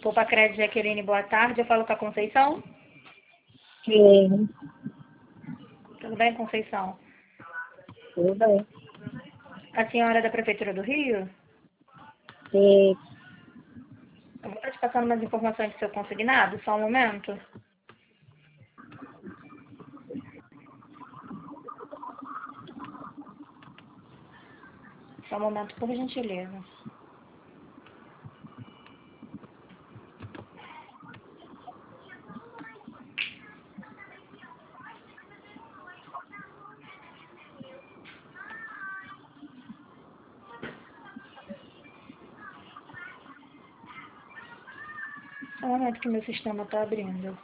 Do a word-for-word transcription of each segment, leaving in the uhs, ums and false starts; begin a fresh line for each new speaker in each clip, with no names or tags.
Poupa Crédito, Jaqueline, boa tarde. Eu falo com a Conceição.
Sim,
Tudo bem, Conceição?
tudo bem.
A senhora é da Prefeitura do Rio?
Sim,
Eu vou estar te passando umas informações do seu consignado, só um momento. Só um momento, por gentileza. Só um momento que meu sistema está abrindo.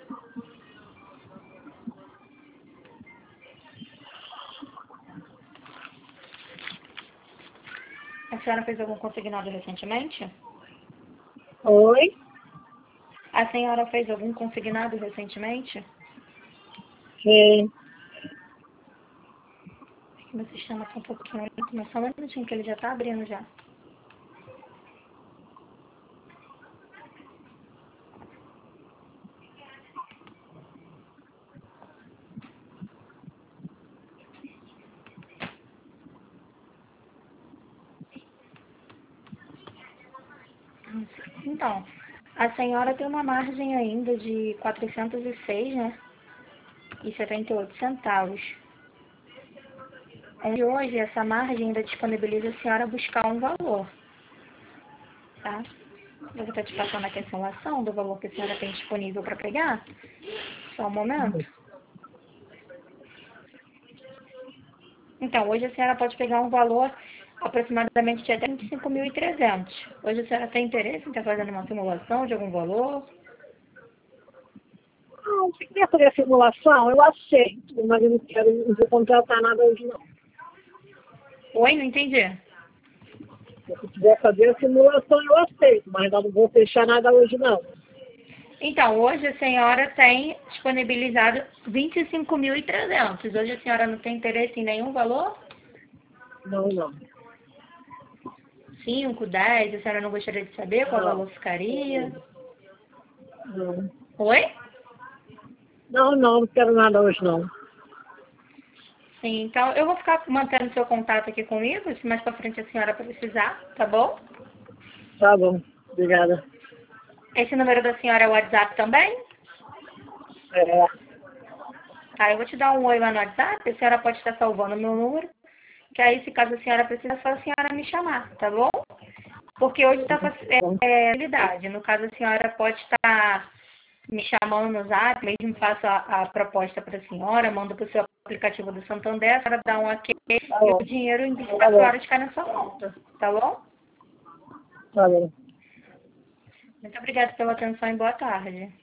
A senhora fez algum consignado recentemente?
oi?
A senhora fez algum consignado recentemente?
Sim,
Meu sistema está um pouquinho lento, mas só um minutinho que ele já está abrindo já. Então, a senhora tem uma margem ainda de quatrocentos e seis, né? E setenta e oito centavos. E hoje essa margem ainda disponibiliza a senhora buscar um valor, tá? Eu vou estar te passando aqui a simulação do valor que a senhora tem disponível para pegar. Só um momento. Então, hoje a senhora pode pegar um valor aproximadamente de até vinte e cinco mil e trezentos. Hoje a senhora tem interesse em estar fazendo uma simulação de algum valor?
não, se quiser fazer a simulação, eu aceito, mas eu não quero, não vou contratar nada hoje não.
Oi, não entendi.
Se quiser fazer a simulação, eu aceito, mas eu não vou fechar nada hoje não.
Então, hoje a senhora tem disponibilizado vinte e cinco mil e trezentos. Hoje a senhora não tem interesse em nenhum valor?
Não, não.
cinco, dez, a senhora não gostaria de saber qual
Não,
valor ficaria?
não.
Oi?
Não, não, não quero nada hoje não.
Sim, então eu vou ficar mantendo seu contato aqui comigo, se mais pra frente a senhora precisar, tá bom?
Tá bom, obrigada.
Esse número da senhora é o WhatsApp também?
É,
Tá, eu vou te dar um oi lá no WhatsApp, a senhora pode estar salvando o meu número, que aí se caso a senhora precisar, é só a senhora me chamar, tá bom? Porque hoje está
bom,
facilidade. No caso, a senhora pode estar me chamando no Zap, mesmo faço a, a proposta para a senhora, mando para o seu aplicativo do Santander, a senhora dá um ok
tá
e
bom,
o dinheiro em
tá
vinte e quatro
bom,
horas cai na sua conta, tá bom?
tá bom.
Muito obrigada pela atenção e boa tarde.